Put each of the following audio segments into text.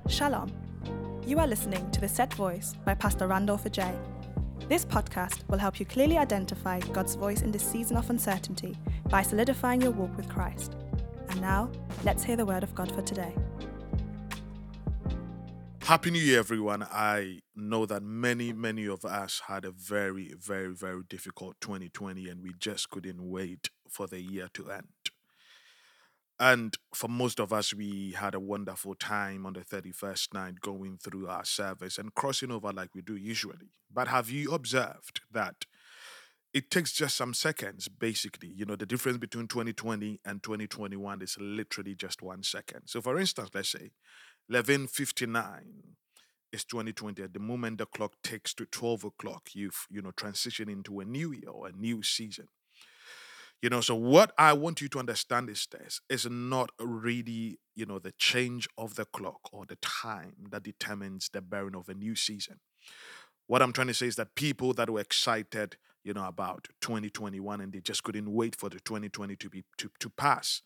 Shalom. You are listening to The Set Voice by Pastor Randolph Ajay. This podcast will help you clearly identify God's voice in this season of uncertainty by solidifying your walk with Christ. And now, let's hear the word of God for today. Happy New Year, everyone. I know that many of us had a very difficult 2020 and we just couldn't wait for the year to end. And for most of us, we had a wonderful time on the 31st night going through our service and crossing over like we do usually. But have you observed that it takes just some seconds, basically? You know, the difference between 2020 and 2021 is literally just 1 second. So for instance, let's say 11:59 is 2020. At the moment the clock takes to 12 o'clock, you've transitioned into a new year or a new season. So what I want you to understand is this is not really, the change of the clock or the time that determines the bearing of a new season. What I'm trying to say is that people that were excited, about 2021 and they just couldn't wait for the 2020 to pass.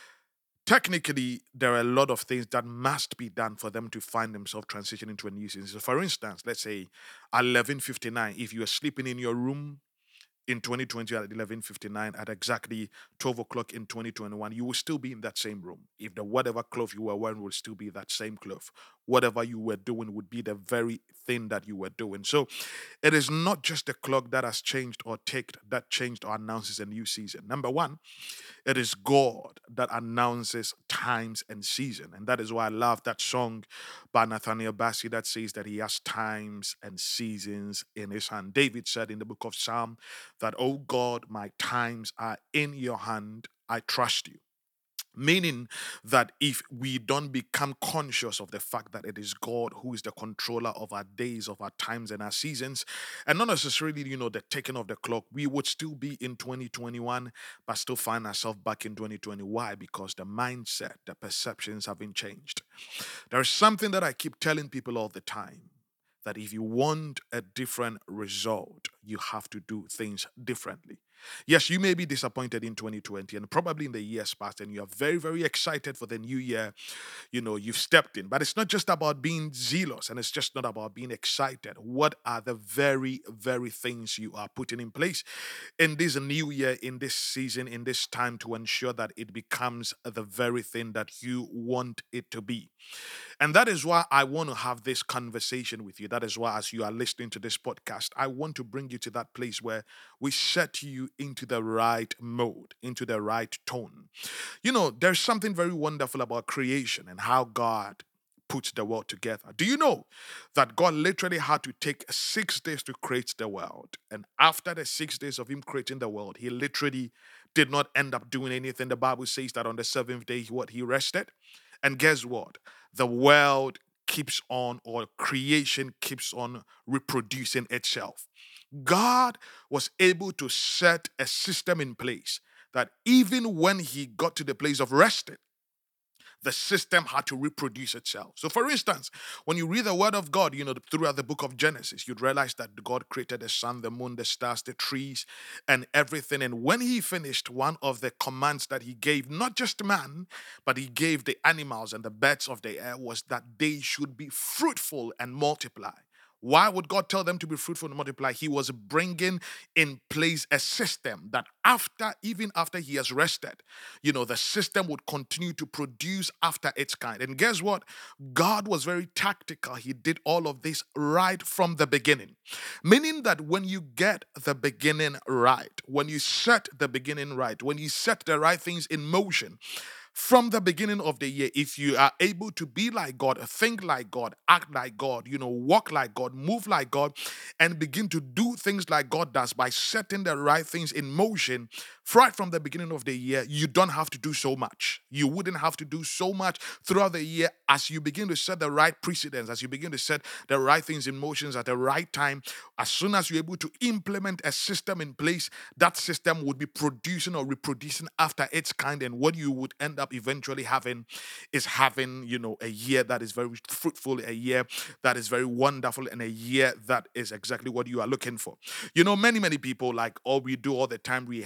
Technically, there are a lot of things that must be done for them to find themselves transitioning to a new season. So for instance, let's say at 11:59, if you are sleeping in your room in 2020 at 11:59 at exactly 12 o'clock in 2021, you will still be in that same room. If the whatever cloth you were wearing would still be that same cloth, whatever you were doing would be the very thing that you were doing. So it is not just the clock that has changed or ticked that changed or announces a new season. Number one, it is God that announces times and season. And that is why I love that song by Nathaniel Bassey that says that he has times and seasons in his hand. David said in the book of Psalm that, "Oh God, my times are in your hand. I trust you." Meaning that if we don't become conscious of the fact that it is God who is the controller of our days, of our times, and our seasons, and not necessarily, the taking of the clock, we would still be in 2021, but still find ourselves back in 2020. Why? Because the mindset, the perceptions haven't changed. There is something that I keep telling people all the time, that if you want a different result, you have to do things differently. Yes, you may be disappointed in 2020 and probably in the years past, and you are very excited for the new year. You've stepped in, but it's not just about being zealous and it's just not about being excited. What are the very things you are putting in place in this new year, in this season, in this time to ensure that it becomes the very thing that you want it to be? And that is why I want to have this conversation with you. That is why, as you are listening to this podcast, I want to bring you to that place where we set you into the right mode, into the right tone. There's something very wonderful about creation and how God puts the world together. Do you know that God literally had to take 6 days to create the world? And after the 6 days of him creating the world, he literally did not end up doing anything. The Bible says that on the seventh day, he rested. And guess what? The world keeps on, or creation keeps on reproducing itself. God was able to set a system in place that even when he got to the place of resting, the system had to reproduce itself. So for instance, when you read the word of God, throughout the book of Genesis, you'd realize that God created the sun, the moon, the stars, the trees, and everything. And when he finished, one of the commands that he gave, not just man, but he gave the animals and the birds of the air, was that they should be fruitful and multiply. Why would God tell them to be fruitful and multiply? He was bringing in place a system that even after he has rested, the system would continue to produce after its kind. And guess what? God was very tactical. He did all of this right from the beginning. Meaning that when you get the beginning right, when you set the beginning right, when you set the right things in motion, from the beginning of the year, if you are able to be like God, think like God, act like God, walk like God, move like God, and begin to do things like God does by setting the right things in motion, right from the beginning of the year, you don't have to do so much. You wouldn't have to do so much throughout the year as you begin to set the right precedents, as you begin to set the right things in motions at the right time. As soon as you're able to implement a system in place, that system would be producing or reproducing after its kind, and what you would end up eventually having is having, a year that is very fruitful, a year that is very wonderful, and a year that is exactly what you are looking for. Many people, like all we do all the time, we have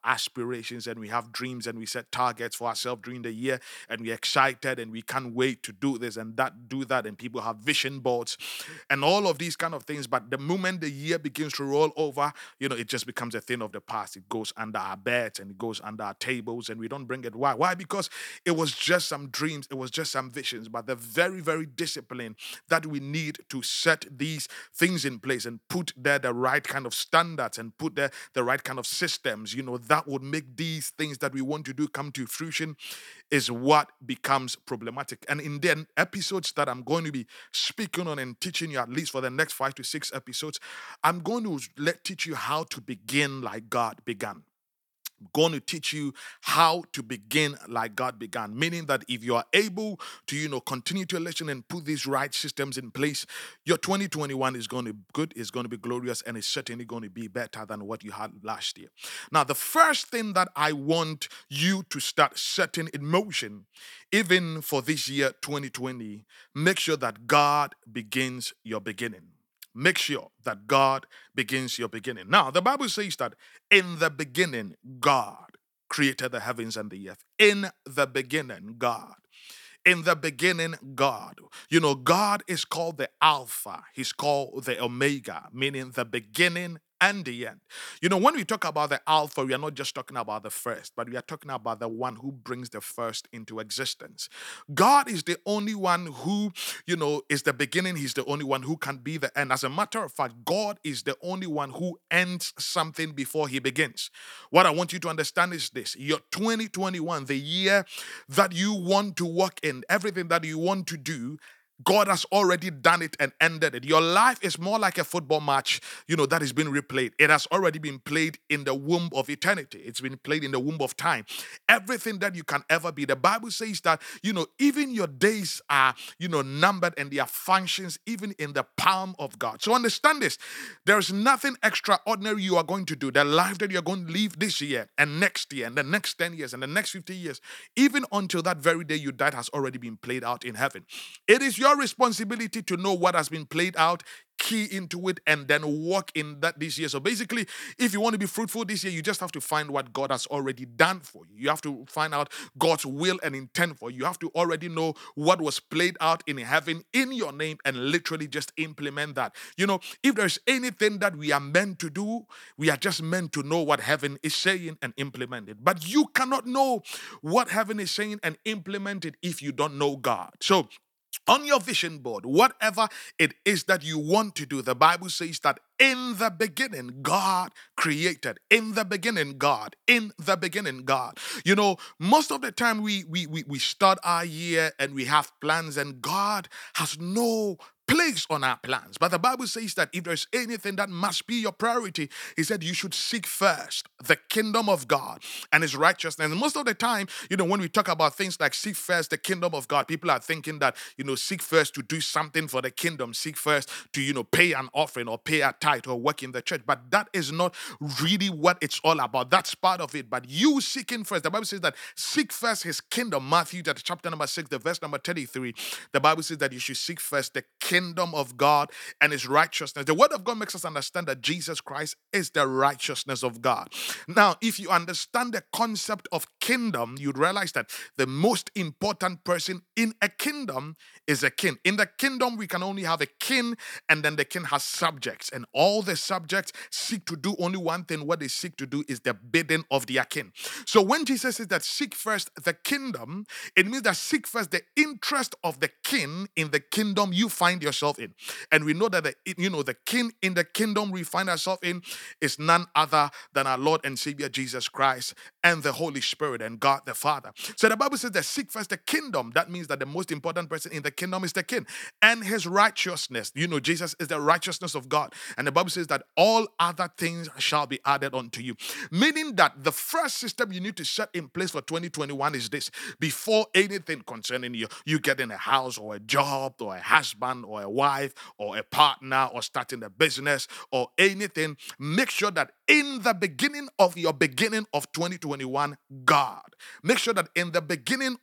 aspirations and we have dreams and we set targets for ourselves during the year and we're excited and we can't wait to do this and that, do that, and people have vision boards and all of these kind of things. But the moment the year begins to roll over, it just becomes a thing of the past. It goes under our beds and it goes under our tables and we don't bring it. Why? Why? Because it was just some dreams, it was just some visions. But the very, very discipline that we need to set these things in place and put there the right kind of standards and put there the right kind of systems, that would make these things that we want to do come to fruition is what becomes problematic. And in the episodes that I'm going to be speaking on and teaching you, at least for the next 5 to 6 episodes, I'm going to teach you how to begin like God began. Going to teach you how to begin like God began, meaning that if you are able to, continue to listen and put these right systems in place, your 2021 is going to be good, it's going to be glorious, and it's certainly going to be better than what you had last year. Now, the first thing that I want you to start setting in motion, even for this year, 2020, make sure that God begins your beginning. Make sure that God begins your beginning. Now, the Bible says that in the beginning, God created the heavens and the earth. In the beginning, God. In the beginning, God. God is called the Alpha. He's called the Omega, meaning the beginning and the end. When we talk about the Alpha, we are not just talking about the first, but we are talking about the one who brings the first into existence. God is the only one who, is the beginning. He's the only one who can be the end. As a matter of fact, God is the only one who ends something before he begins. What I want you to understand is this: your 2021, the year that you want to walk in, everything that you want to do, God has already done it and ended it. Your life is more like a football match, that is being replayed. It has already been played in the womb of eternity. It's been played in the womb of time. Everything that you can ever be. The Bible says that, even your days are, numbered, and their functions even in the palm of God. So understand this. There is nothing extraordinary you are going to do. The life that you're going to live this year and next year and the next 10 years and the next 50 years, even until that very day you died, has already been played out in heaven. It is your responsibility to know what has been played out, key into it, and then walk in that this year. So basically, if you want to be fruitful this year, you just have to find what God has already done for you. You have to find out God's will and intent for you. You have to already know what was played out in heaven in your name and literally just implement that. If there's anything that we are meant to do, we are just meant to know what heaven is saying and implement it. But you cannot know what heaven is saying and implement it if you don't know God. So on your vision board, whatever it is that you want to do, the Bible says that in the beginning, God created. In the beginning, God. In the beginning, God. Most of the time we start our year and we have plans, and God has no place on our plans. But the Bible says that if there's anything that must be your priority, he said you should seek first the kingdom of God and his righteousness. And most of the time, when we talk about things like seek first the kingdom of God, people are thinking that, seek first to do something for the kingdom, seek first to, pay an offering or pay a tithe or work in the church. But that is not really what it's all about. That's part of it. But you seeking first, the Bible says that seek first his kingdom. Matthew chapter number 6, the verse number 33, the Bible says that you should seek first the kingdom of God and his righteousness. The word of God makes us understand that Jesus Christ is the righteousness of God. Now, if you understand the concept of kingdom, you'd realize that the most important person in a kingdom is a king. In the kingdom, we can only have a king, and then the king has subjects, and all the subjects seek to do only one thing. What they seek to do is the bidding of their king. So when Jesus says that seek first the kingdom, it means that seek first the interest of the king in the kingdom you find yourself in. And we know that the king in the kingdom we find ourselves in is none other than our Lord and Savior Jesus Christ and the Holy Spirit and God the Father. So the Bible says that seek first the kingdom. That means that the most important person in the kingdom is the king and his righteousness. Jesus is the righteousness of God. And the Bible says that all other things shall be added unto you. Meaning that the first system you need to set in place for 2021 is this. Before anything concerning you getting a house or a job or a husband or a wife or a partner or starting a business or anything, make sure that in the beginning of your beginning of 2021, God God. Make sure that in the beginning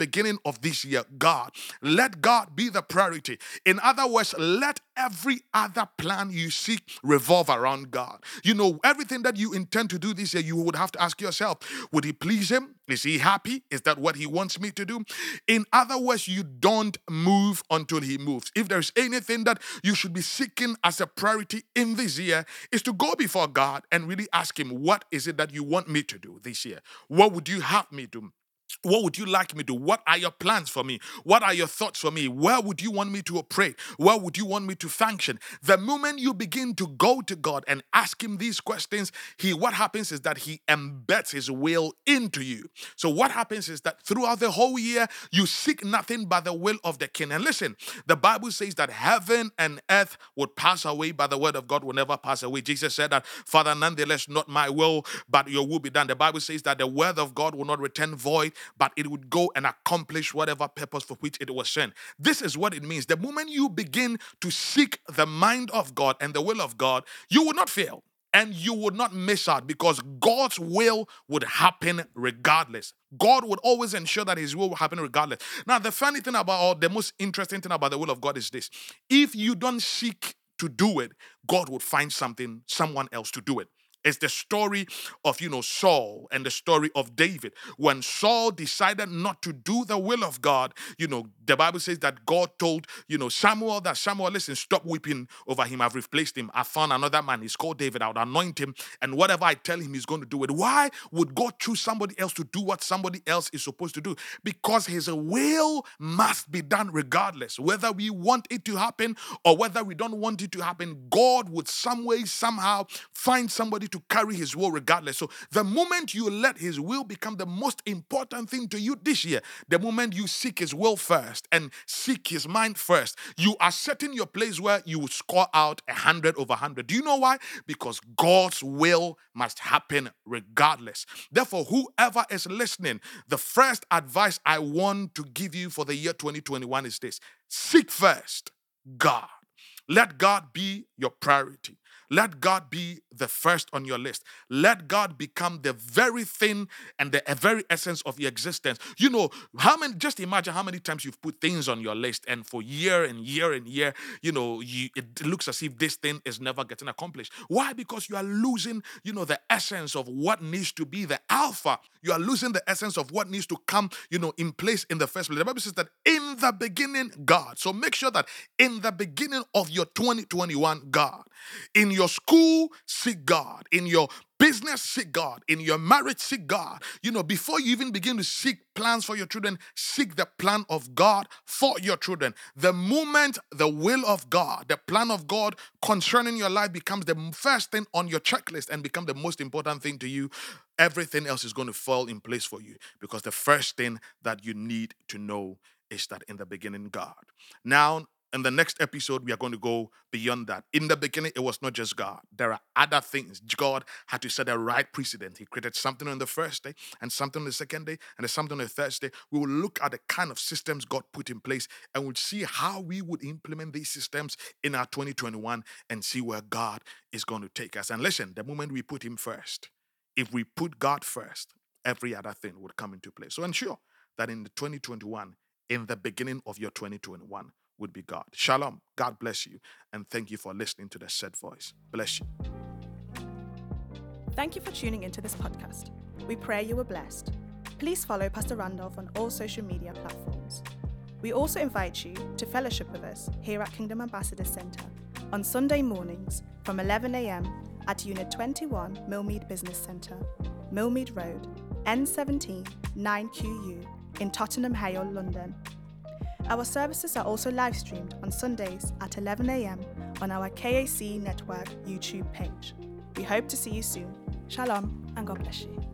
of this year, God, let God be the priority. In other words, let every other plan you seek revolve around God. Everything that you intend to do this year, you would have to ask yourself, would it please him? Is he happy? Is that what he wants me to do? In other words, you don't move until he moves. If there's anything that you should be seeking as a priority in this year, is to go before God and really ask him, what is it that you want me to do this year? What would you have me do? What would you like me to do? What are your plans for me? What are your thoughts for me? Where would you want me to operate? Where would you want me to function? The moment you begin to go to God and ask him these questions, what happens is that he embeds his will into you. So what happens is that throughout the whole year, you seek nothing but the will of the King. And listen, the Bible says that heaven and earth would pass away, but the word of God will never pass away. Jesus said that, Father, nonetheless, not my will, but your will be done. The Bible says that the word of God will not return void, but it would go and accomplish whatever purpose for which it was sent. This is what it means. The moment you begin to seek the mind of God and the will of God, you will not fail and you would not miss out, because God's will would happen regardless. God would always ensure that his will will happen regardless. Now, the funny thing about, or the most interesting thing about the will of God is this: if you don't seek to do it, God would find someone else to do it. It's the story of, Saul and the story of David. When Saul decided not to do the will of God, the Bible says that God told, Samuel, listen, stop weeping over him. I've replaced him. I found another man. He's called David. I would anoint him. And whatever I tell him, he's going to do it. Why would God choose somebody else to do what somebody else is supposed to do? Because his will must be done regardless. Whether we want it to happen or whether we don't want it to happen, God would some way, somehow find somebody to carry his will regardless. So the moment you let his will become the most important thing to you this year, the moment you seek his will first and seek his mind first, you are setting your place where you will score out 100 over 100. Do you know why? Because God's will must happen regardless. Therefore, whoever is listening, the first advice I want to give you for the year 2021 is this: seek first God. Let God be your priority. Let God be the first on your list. Let God become the very thing and the very essence of your existence. Just imagine how many times you've put things on your list, and for year and year and year, it looks as if this thing is never getting accomplished. Why? Because you are losing, the essence of what needs to be the alpha. You are losing the essence of what needs to come, in place in the first place. The Bible says that in the beginning, God. So make sure that in the beginning of your 2021, God. In your school, seek God. In your business, seek God. In your marriage, seek God. Before you even begin to seek plans for your children, seek the plan of God for your children. The moment the will of God, the plan of God concerning your life becomes the first thing on your checklist and become the most important thing to you, everything else is going to fall in place for you, because the first thing that you need to know is that in the beginning, God. Now, in the next episode, we are going to go beyond that. In the beginning, it was not just God. There are other things. God had to set a right precedent. He created something on the first day, and something on the second day, and something on the third day. We will look at the kind of systems God put in place, and we'll see how we would implement these systems in our 2021 and see where God is going to take us. And listen, the moment we put him first, if we put God first, every other thing would come into place. So ensure that in the 2021, in the beginning of your 2021, would be God. Shalom. God bless you. And thank you for listening to the Set Voice. Bless you. Thank you for tuning into this podcast. We pray you were blessed. Please follow Pastor Randolph on all social media platforms. We also invite you to fellowship with us here at Kingdom Ambassadors Centre on Sunday mornings from 11 a.m. at Unit 21 Millmead Business Centre, Millmead Road, N17 9QU in Tottenham Hale, London. Our services are also live streamed on Sundays at 11 a.m. on our KAC Network YouTube page. We hope to see you soon. Shalom and God bless you.